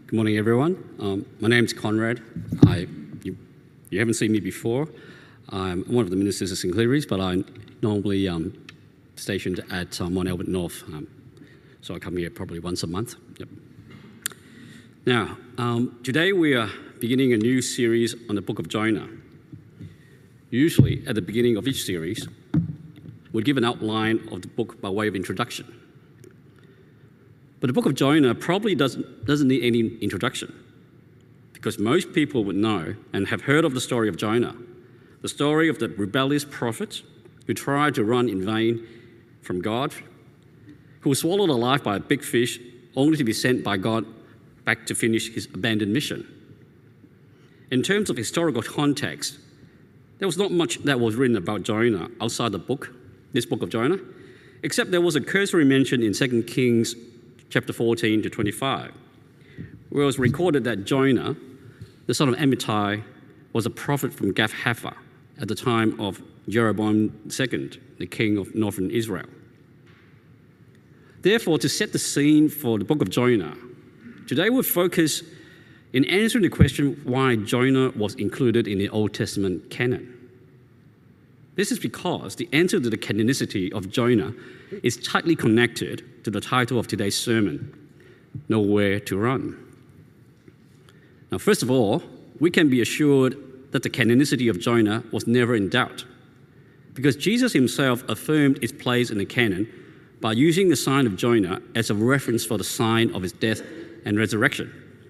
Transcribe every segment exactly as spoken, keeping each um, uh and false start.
Good morning, everyone. Um, my name's Conrad. I, you, you haven't seen me before. I'm one of the ministers at Saint Clary's, but I'm normally um, stationed at um, Mount Albert North. Um, so I come here probably once a month. Yep. Now, um, today we are beginning a new series on the book of Jonah. Usually, at the beginning of each series, we'll give an outline of the book by way of introduction. But the book of Jonah probably doesn't, doesn't need any introduction, because most people would know and have heard of the story of Jonah, the story of the rebellious prophet who tried to run in vain from God, who was swallowed alive by a big fish only to be sent by God back to finish his abandoned mission. In terms of historical context, there was not much that was written about Jonah outside the book, this book of Jonah, except there was a cursory mention in Second Kings chapter fourteen to twenty-five, where it was recorded that Jonah, the son of Amittai, was a prophet from Gath-hepher at the time of Jeroboam the Second, the king of northern Israel. Therefore, to set the scene for the book of Jonah, today we'll focus in answering the question why Jonah was included in the Old Testament canon. This is because the answer to the canonicity of Jonah is tightly connected to the title of today's sermon, Nowhere to Run. Now, first of all, we can be assured that the canonicity of Jonah was never in doubt, because Jesus himself affirmed its place in the canon by using the sign of Jonah as a reference for the sign of his death and resurrection.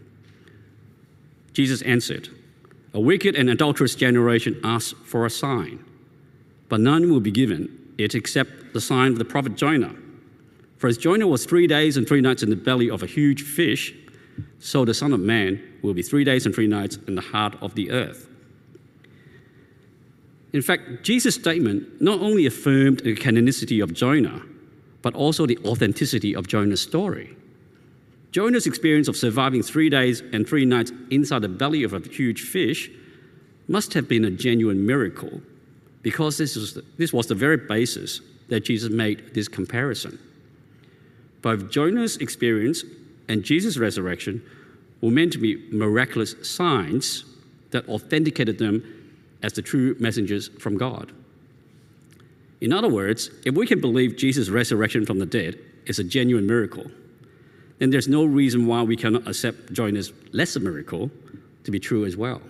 Jesus answered, "A wicked and adulterous generation asks for a sign, but none will be given it except the sign of the prophet Jonah. For as Jonah was three days and three nights in the belly of a huge fish, so the Son of Man will be three days and three nights in the heart of the earth." In fact, Jesus' statement not only affirmed the canonicity of Jonah, but also the authenticity of Jonah's story. Jonah's experience of surviving three days and three nights inside the belly of a huge fish must have been a genuine miracle, because this was, the, this was the very basis that Jesus made this comparison. Both Jonah's experience and Jesus' resurrection were meant to be miraculous signs that authenticated them as the true messengers from God. In other words, if we can believe Jesus' resurrection from the dead is a genuine miracle, then there's no reason why we cannot accept Jonah's lesser miracle to be true as well.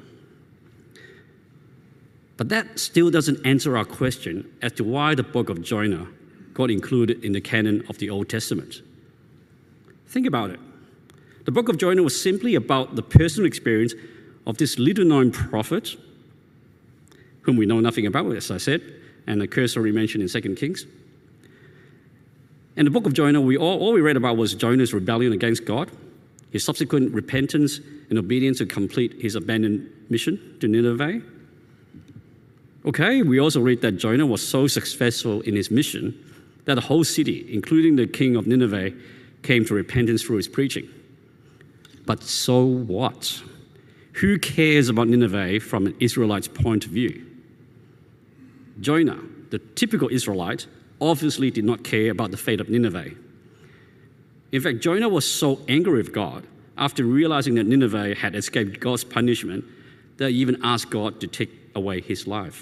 But that still doesn't answer our question as to why the book of Jonah got included in the canon of the Old Testament. Think about it. The book of Jonah was simply about the personal experience of this little-known prophet, whom we know nothing about, as I said, and a cursory mention in Second Kings. And the book of Jonah, we all, all we read about was Jonah's rebellion against God, his subsequent repentance and obedience to complete his abandoned mission to Nineveh. Okay, we also read that Jonah was so successful in his mission that the whole city, including the king of Nineveh, came to repentance through his preaching. But so what? Who cares about Nineveh from an Israelite's point of view? Jonah, the typical Israelite, obviously did not care about the fate of Nineveh. In fact, Jonah was so angry with God after realizing that Nineveh had escaped God's punishment that he even asked God to take away his life.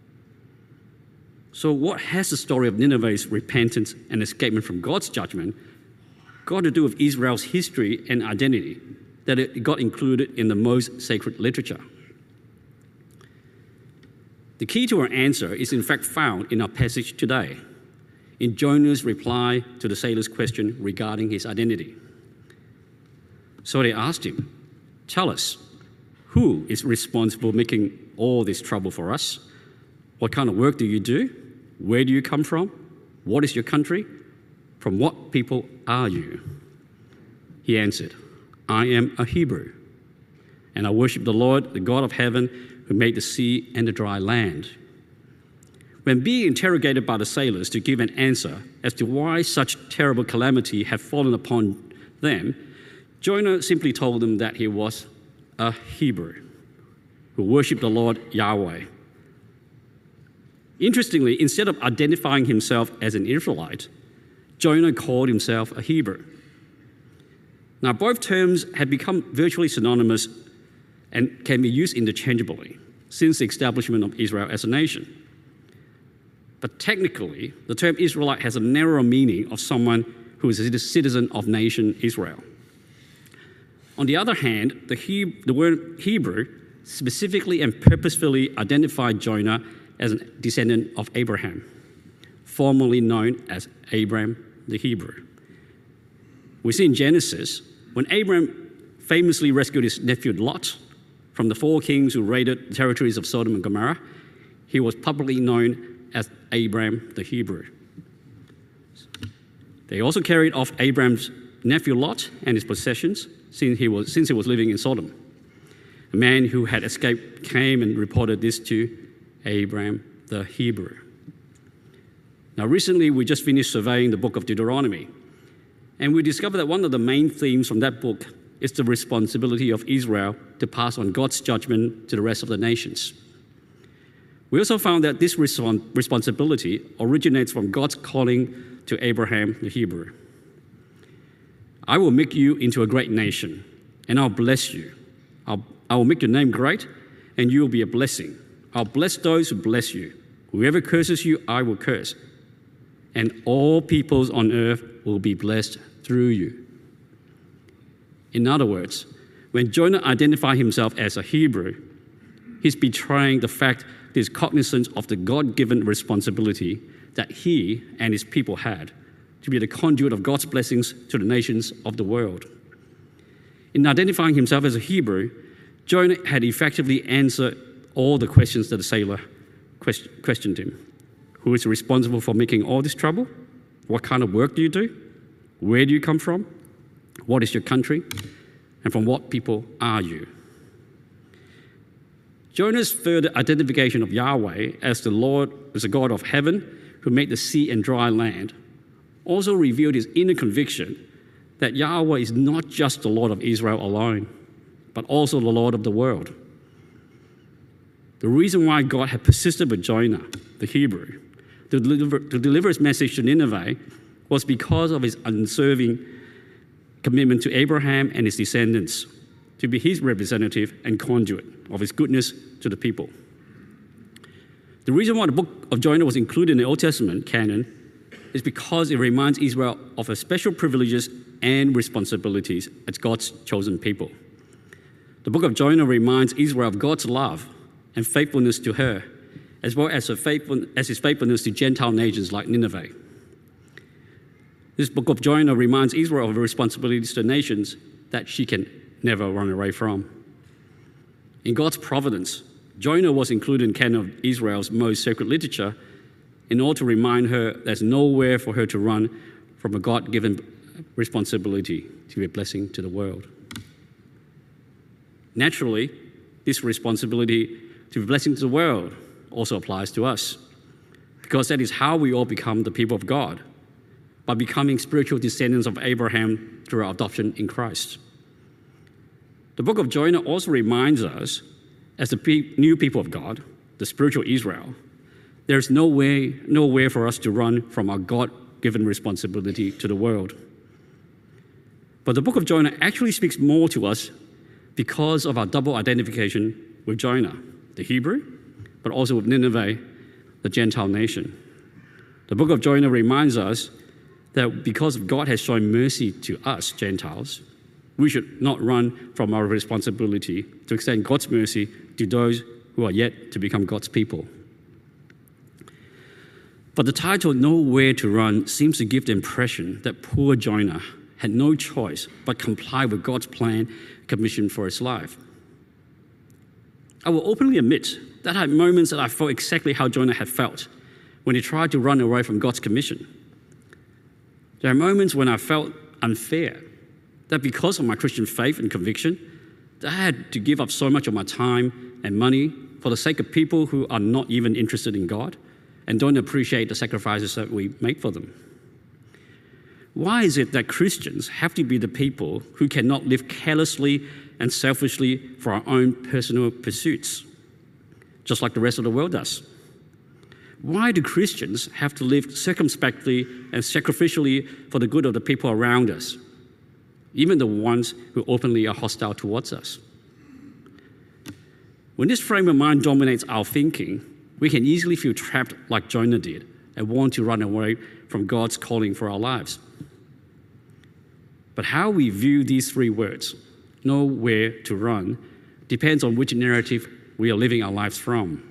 So what has the story of Nineveh's repentance and escapement from God's judgment got to do with Israel's history and identity that it got included in the most sacred literature? The key to our answer is in fact found in our passage today, in Jonah's reply to the sailor's question regarding his identity. So they asked him, "Tell us, who is responsible for making all this trouble for us? What kind of work do you do? Where do you come from? What is your country? From what people are you?" He answered, "I am a Hebrew, and I worship the Lord, the God of heaven, who made the sea and the dry land." When being interrogated by the sailors to give an answer as to why such terrible calamity had fallen upon them, Jonah simply told them that he was a Hebrew who worshiped the Lord Yahweh. Interestingly, instead of identifying himself as an Israelite, Jonah called himself a Hebrew. Now, both terms have become virtually synonymous and can be used interchangeably since the establishment of Israel as a nation. But technically, the term Israelite has a narrower meaning of someone who is a citizen of nation Israel. On the other hand, the, he the word Hebrew specifically and purposefully identified Jonah as a descendant of Abraham, formerly known as Abram the Hebrew. We see in Genesis, when Abram famously rescued his nephew Lot from the four kings who raided the territories of Sodom and Gomorrah, he was publicly known as Abram the Hebrew. They also carried off Abram's nephew Lot and his possessions since he was, since he was living in Sodom. A man who had escaped came and reported this to Abram the Hebrew. Now, recently we just finished surveying the book of Deuteronomy, and we discovered that one of the main themes from that book is the responsibility of Israel to pass on God's judgment to the rest of the nations. We also found that this respons- responsibility originates from God's calling to Abraham the Hebrew. I will make you into a great nation, and I'll bless you. I'll, I will make your name great, and you will be a blessing. I'll bless those who bless you. Whoever curses you, I will curse. And all peoples on earth will be blessed through you. In other words, when Jonah identified himself as a Hebrew, he's betraying the fact that he's cognizant of the God-given responsibility that he and his people had to be the conduit of God's blessings to the nations of the world. In identifying himself as a Hebrew, Jonah had effectively answered all the questions that the sailor questioned him. Who is responsible for making all this trouble? What kind of work do you do? Where do you come from? What is your country? And from what people are you? Jonah's further identification of Yahweh as the Lord, as the God of heaven who made the sea and dry land, also revealed his inner conviction that Yahweh is not just the Lord of Israel alone, but also the Lord of the world. The reason why God had persisted with Jonah, the Hebrew, to deliver, to deliver his message to Nineveh was because of his unswerving commitment to Abraham and his descendants to be his representative and conduit of his goodness to the people. The reason why the book of Jonah was included in the Old Testament canon is because it reminds Israel of her special privileges and responsibilities as God's chosen people. The book of Jonah reminds Israel of God's love and faithfulness to her, as well as, her faithful, as his faithfulness to Gentile nations like Nineveh. This book of Jonah reminds Israel of her responsibilities to nations that she can never run away from. In God's providence, Jonah was included in the canon of Israel's most sacred literature in order to remind her there's nowhere for her to run from a God-given responsibility to be a blessing to the world. Naturally, this responsibility to be a blessing to the world also applies to us, because that is how we all become the people of God, by becoming spiritual descendants of Abraham through our adoption in Christ. The book of Jonah also reminds us, as the pe- new people of God, the spiritual Israel, there's no way, nowhere for us to run from our God-given responsibility to the world. But the book of Jonah actually speaks more to us because of our double identification with Jonah, the Hebrew, but also with Nineveh, the Gentile nation. The book of Jonah reminds us that because God has shown mercy to us, Gentiles, we should not run from our responsibility to extend God's mercy to those who are yet to become God's people. But the title, Nowhere to Run, seems to give the impression that poor Jonah had no choice but comply with God's plan and commission for his life. I will openly admit that I had moments that I felt exactly how Jonah had felt when he tried to run away from God's commission. There are moments when I felt unfair, that because of my Christian faith and conviction, that I had to give up so much of my time and money for the sake of people who are not even interested in God and don't appreciate the sacrifices that we make for them. Why is it that Christians have to be the people who cannot live carelessly and selfishly for our own personal pursuits, just like the rest of the world does? Why do Christians have to live circumspectly and sacrificially for the good of the people around us? even the ones who openly are hostile towards us. When this frame of mind dominates our thinking, we can easily feel trapped like Jonah did and want to run away from God's calling for our lives. But how we view these three words, know where to run, depends on which narrative we are living our lives from.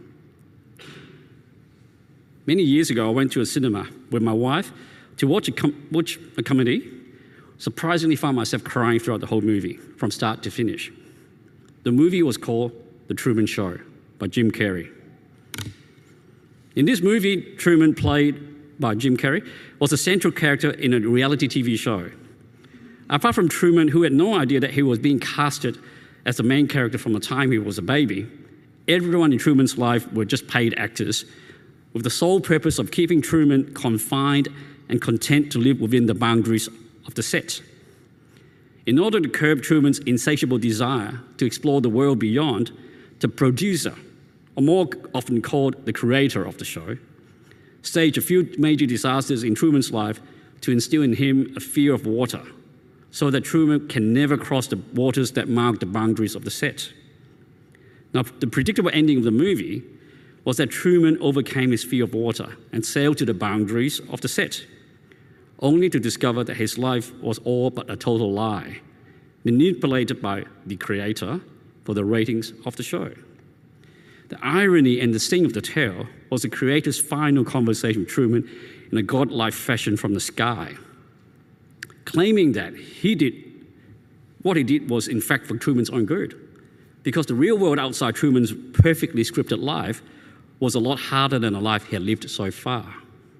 Many years ago, I went to a cinema with my wife to watch a, com- watch a comedy. Surprisingly, found myself crying throughout the whole movie, from start to finish. The movie was called The Truman Show by Jim Carrey. In this movie, Truman, played by Jim Carrey, was a central character in a reality T V show. Apart from Truman, who had no idea that he was being casted as the main character from the time he was a baby, everyone in Truman's life were just paid actors, with the sole purpose of keeping Truman confined and content to live within the boundaries of the set. In order to curb Truman's insatiable desire to explore the world beyond, the producer, or more often called the creator of the show, staged a few major disasters in Truman's life to instill in him a fear of water, so that Truman can never cross the waters that mark the boundaries of the set. Now, the predictable ending of the movie was that Truman overcame his fear of water and sailed to the boundaries of the set, only to discover that his life was all but a total lie, manipulated by the creator for the ratings of the show. The irony and the sting of the tale was the creator's final conversation with Truman in a godlike fashion from the sky, claiming that he did what he did was in fact for Truman's own good, because the real world outside Truman's perfectly scripted life was a lot harder than the life he had lived so far.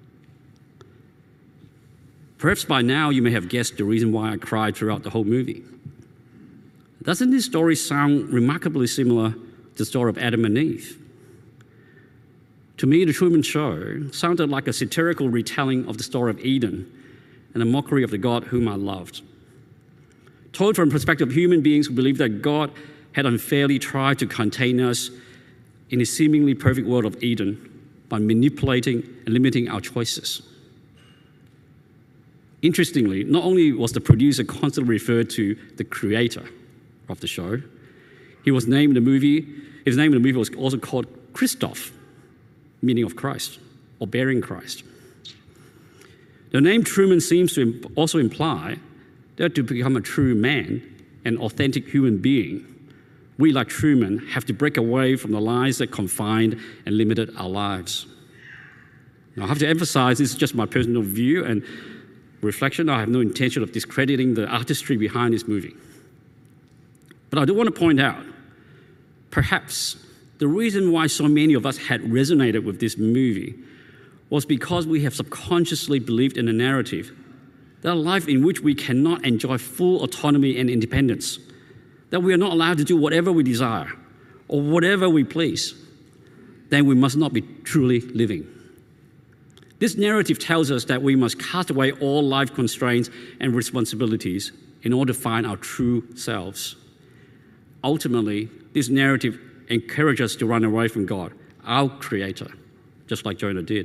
Perhaps by now you may have guessed the reason why I cried throughout the whole movie. Doesn't this story sound remarkably similar to the story of Adam and Eve? To me, The Truman Show sounded like a satirical retelling of the story of Eden and a mockery of the God whom I loved. Told from the perspective of human beings who believed that God had unfairly tried to contain us in his seemingly perfect world of Eden by manipulating and limiting our choices. Interestingly, not only was the producer constantly referred to the creator of the show, he was named in the movie, his name in the movie was also called Christoph, meaning of Christ, or bearing Christ. The name Truman seems to also imply that to become a true man, an authentic human being, we, like Truman, have to break away from the lies that confined and limited our lives. Now, I have to emphasize this is just my personal view and reflection. I have no intention of discrediting the artistry behind this movie. But I do want to point out, perhaps the reason why so many of us had resonated with this movie was because we have subconsciously believed in a narrative that a life in which we cannot enjoy full autonomy and independence, that we are not allowed to do whatever we desire or whatever we please, then we must not be truly living. This narrative tells us that we must cast away all life constraints and responsibilities in order to find our true selves. Ultimately, this narrative encourages us to run away from God, our creator, just like Jonah did.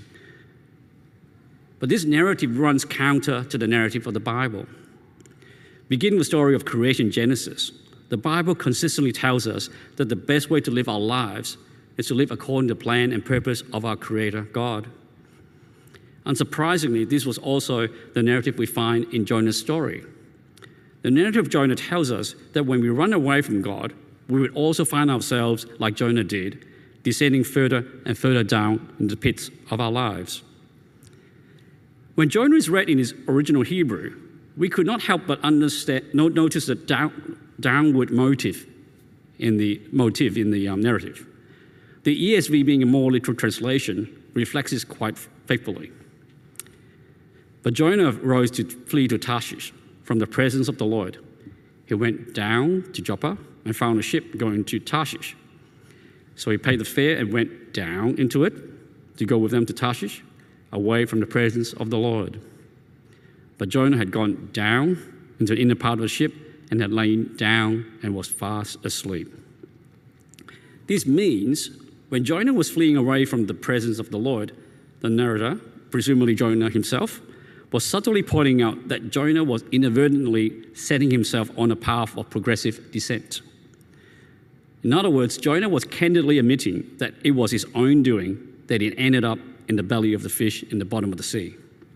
But this narrative runs counter to the narrative of the Bible. Beginning with the story of creation, Genesis, the Bible consistently tells us that the best way to live our lives is to live according to the plan and purpose of our Creator, God. Unsurprisingly, this was also the narrative we find in Jonah's story. The narrative of Jonah tells us that when we run away from God, we would also find ourselves, like Jonah did, descending further and further down into the pits of our lives. When Jonah is read in his original Hebrew, we could not help but understand, notice the down, downward motive in the motive in the um, narrative. The E S V, being a more literal translation, reflects this quite faithfully. But Jonah rose to flee to Tarshish from the presence of the Lord. He went down to Joppa and found a ship going to Tarshish. So he paid the fare and went down into it to go with them to Tarshish, away from the presence of the Lord. But Jonah had gone down into the inner part of the ship and had lain down and was fast asleep. This means when Jonah was fleeing away from the presence of the Lord, the narrator, presumably Jonah himself, was subtly pointing out that Jonah was inadvertently setting himself on a path of progressive descent. In other words, Jonah was candidly admitting that it was his own doing that he ended up in the belly of the fish in the bottom of the sea.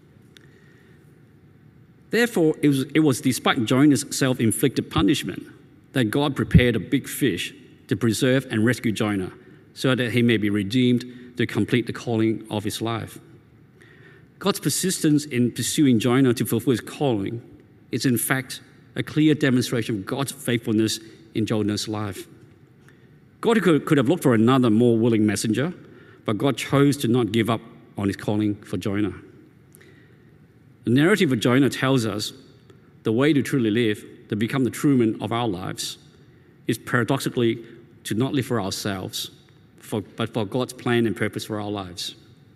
Therefore, it was, it was despite Jonah's self-inflicted punishment that God prepared a big fish to preserve and rescue Jonah so that he may be redeemed to complete the calling of his life. God's persistence in pursuing Jonah to fulfill his calling is in fact a clear demonstration of God's faithfulness in Jonah's life. God could, could have looked for another more willing messenger, but God chose to not give up on his calling for Jonah. The narrative of Jonah tells us the way to truly live, to become the Truman of our lives, is paradoxically to not live for ourselves, for, but for God's plan and purpose for our lives.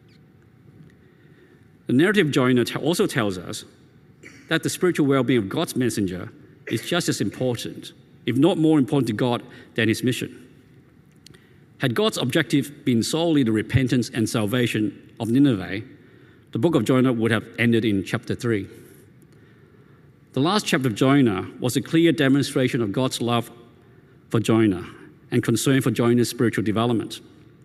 The narrative of Jonah also tells us that the spiritual well-being of God's messenger is just as important, if not more important to God than his mission. Had God's objective been solely the repentance and salvation of Nineveh, the book of Jonah would have ended in chapter three. The last chapter of Jonah was a clear demonstration of God's love for Jonah and concern for Jonah's spiritual development.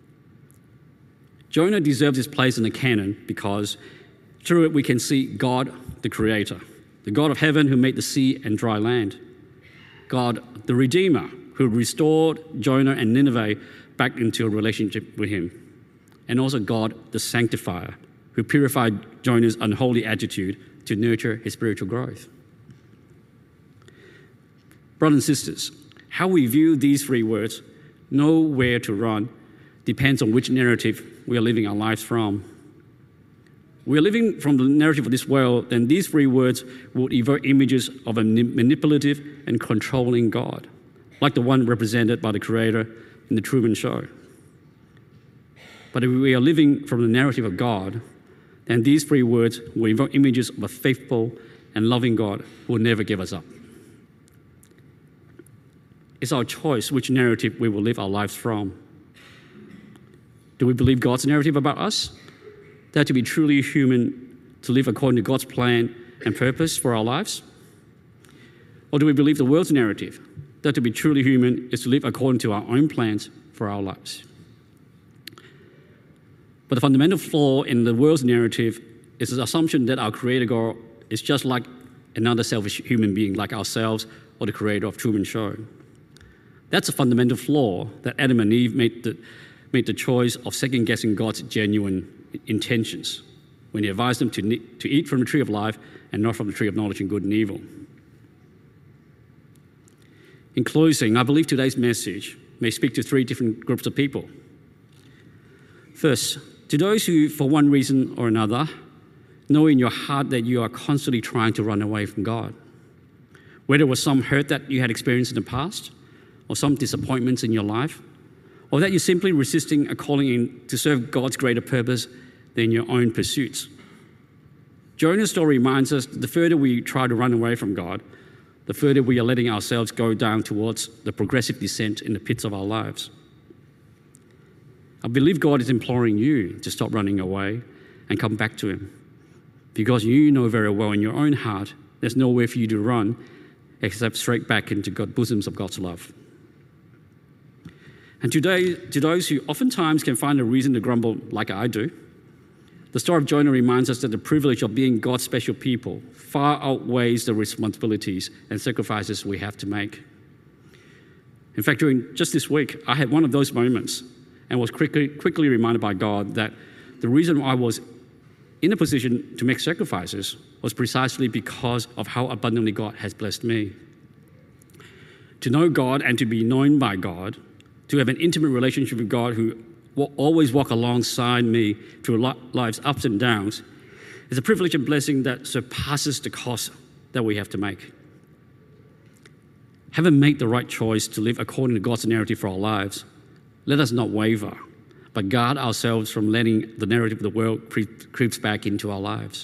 Jonah deserves his place in the canon because through it we can see God, the Creator, the God of heaven who made the sea and dry land, God, the Redeemer, who restored Jonah and Nineveh back into a relationship with him, and also God, the Sanctifier, who purified Jonah's unholy attitude to nurture his spiritual growth. Brothers and sisters, how we view these three words, know where to run, depends on which narrative we are living our lives from. We are living from the narrative of this world, then these three words would evoke images of a manipulative and controlling God, like the one represented by the Creator in the Truman Show. But if we are living from the narrative of God, then these three words will evoke images of a faithful and loving God who will never give us up. It's our choice which narrative we will live our lives from. Do we believe God's narrative about us? That to be truly human, to live according to God's plan and purpose for our lives? Or do we believe the world's narrative? That to be truly human is to live according to our own plans for our lives. But the fundamental flaw in the world's narrative is the assumption that our Creator God is just like another selfish human being like ourselves or the creator of Truman Show. That's a fundamental flaw that Adam and Eve made the, made the choice of second-guessing God's genuine intentions when he advised them to, to eat from the tree of life and not from the tree of knowledge and good and evil. In closing, I believe today's message may speak to three different groups of people. First, to those who, for one reason or another, know in your heart that you are constantly trying to run away from God. Whether it was some hurt that you had experienced in the past, or some disappointments in your life, or that you're simply resisting a calling in to serve God's greater purpose than your own pursuits. Jonah's story reminds us that the further we try to run away from God, the further we are letting ourselves go down towards the progressive descent in the pits of our lives. I believe God is imploring you to stop running away and come back to him, because you know very well in your own heart there's nowhere for you to run except straight back into God's bosoms of God's love. And today, to those who oftentimes can find a reason to grumble like I do, the story of Jonah reminds us that the privilege of being God's special people far outweighs the responsibilities and sacrifices we have to make. In fact, during just this week, I had one of those moments and was quickly, quickly reminded by God that the reason I was in a position to make sacrifices was precisely because of how abundantly God has blessed me. To know God and to be known by God, to have an intimate relationship with God who will always walk alongside me through life's ups and downs, is a privilege and blessing that surpasses the cost that we have to make. Having made the right choice to live according to God's narrative for our lives, let us not waver, but guard ourselves from letting the narrative of the world creep, creeps back into our lives.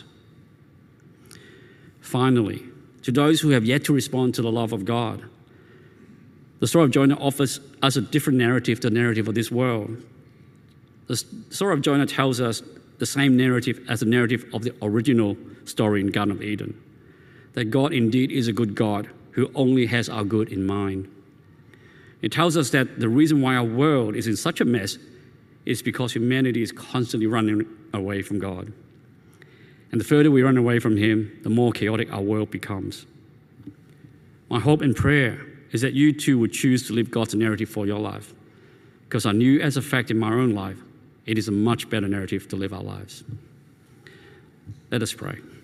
Finally, to those who have yet to respond to the love of God, the story of Jonah offers us a different narrative, the narrative of this world. The story of Jonah tells us the same narrative as the narrative of the original story in Garden of Eden, that God indeed is a good God who only has our good in mind. It tells us that the reason why our world is in such a mess is because humanity is constantly running away from God. And the further we run away from Him, the more chaotic our world becomes. My hope and prayer is that you too would choose to live God's narrative for your life, because I knew as a fact in my own life, it is a much better narrative to live our lives. Let us pray.